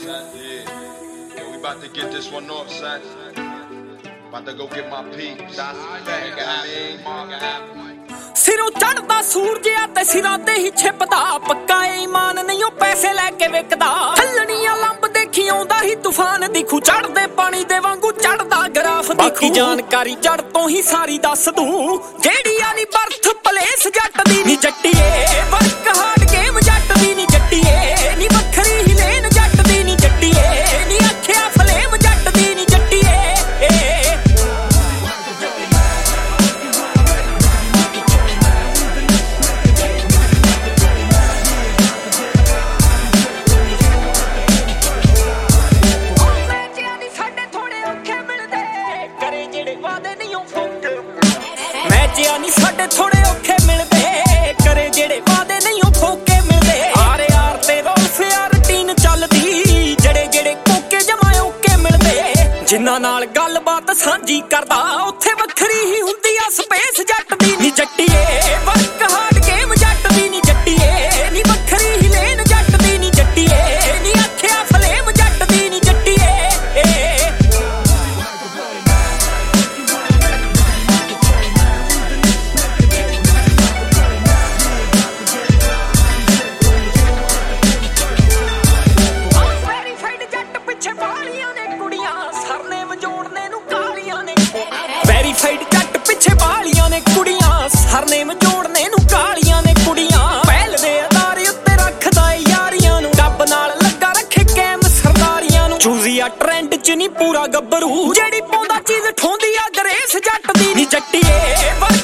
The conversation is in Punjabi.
Yeah. Yo, we about to get this one off, son. About to go get my peeps. ਸਿਰੋਂ ਚੜਦਾ ਸੂਰਜ ਆ ਤੇ ਸਿਰਾਂ ਤੇ ਹੀ ਛਿਪਦਾ ਪੱਕਾ ਈਮਾਨ ਨਹੀਂ ਉਹ ਪੈਸੇ ਲੈ ਕੇ ਵਿਕਦਾ ਹੱਲਣੀਆਂ ਲੰਬ ਦੇਖੀ ਆਉਂਦਾ ਹੀ ਤੂਫਾਨ ਦਿਖੂ ਚੜਦੇ ਪਾਣੀ ਦੇ ਵਾਂਗੂ ਚੜਦਾ ਗਰਾਫ ਦਿਖੂ ਜਾਣਕਾਰੀ ਜੜ ਤੋਂ ਹੀ ਸਾਰੀ ਦੱਸ ਦੂੰ ਜਿਹੜੀ ਆ ਨੀ ਬਰਥ ਪਲੇਸ ਜੱਟ ਦੀ ਨੀ ਜੱਟੀਏ ਵਰਕ ਹਾਰਡ ਗੇਮ ਜੱਟ ਦੀ ਨੀ ਜੱਟੀਏ ਨੀ ਵੱਖਰੀ ਹੀ ਲੇਨ ਜੱਟ ਦੀ ਨੀ ਜੱਟੀਏ ਨੀ ਅੱਖਿਆ ਫਲੇਮ ਜੱਟ ਦੀ ਨੀ ਜੱਟੀਏ ਮੈਚਿਆ ਨੀ ਸਾਡੇ ਥੋੜੇ ਔਖੇ ਮਿਲਦੇ ਕਰੇ ਜਿਹੜੇ ਵਾਦੇ ਨਹੀਂ ਉਹ ਫੋਕੇ ਮਿਲਦੇ ਆਰ ਯਾਰ ਤੇ ਰੋਲਫ ਯਾਰ ਰੂਟੀਨ ਚੱਲਦੀ ਜਿਹੜੇ ਕੋਕੇ ਜਮਾ ਓਕੇ ਮਿਲਦੇ ਜਿਨ੍ਹਾਂ ਨਾਲ ਗੱਲਬਾਤ ਸਾਂਝੀ ਕਰਦਾ ਉੱਥੇ ਵੱਖਰੀ ਹੀ ਹੁੰਦੀ ਆ ਸਪੇਸ ਜੱਟ ਦੀ ਨੀ ਜੱਟੀਏ ਵਰਕ ਹਾਰਡ ਗੇਮ ਜੱਟ ਦੀ ਨੀ ਜੱਟੀਏ ਨੀ ਵੱਖਰੀ ਹੀ ਲੇਨ ਜੱਟ ਦੀ ਨੀ ਜੱਟੀਏ ਨੀ ਅੱਖਿਆ ਫਲੇਮ ਜੱਟ ਦੀ ਨੀ ਜੱਟੀਏ ਵੈਰੀਫਾਈਡ ਜੱਟ ਪਿੱਛੇ ਬਾਲੀਆਂ ਨੇ ਕੁੜੀਆਂ ਸਰਨੇਮ ਜੋੜਨੇ ਨੂੰ ਕਾਲੀਆਂ ਨੇ ਕੁੜੀਆਂ ਪਹਿਲ ਦੇ ਅਦਾਰੇ ਉੱਤੇ ਰੱਖਦਾ ਯਾਰੀਆਂ ਨੂੰ ਰੱਬ ਨਾਲ ਲੱਗਾ ਰੱਖੇ ਕੈਮ ਸਰਦਾਰੀਆਂ ਨੂੰ ਚੂਜ਼ੀਆ ਟ੍ਰੈਂਡ ਚ ਨਹੀਂ ਪੂਰਾ ਗੱਭਰੂ ਜਿਹੜੀ ਪਾਉਂਦਾ ਚੀਜ਼ ਠੋਂਦੀ ਆ ਗਰੇਸ ਜੱਟ ਦੀ ਨੀ ਜੱਟੀਏ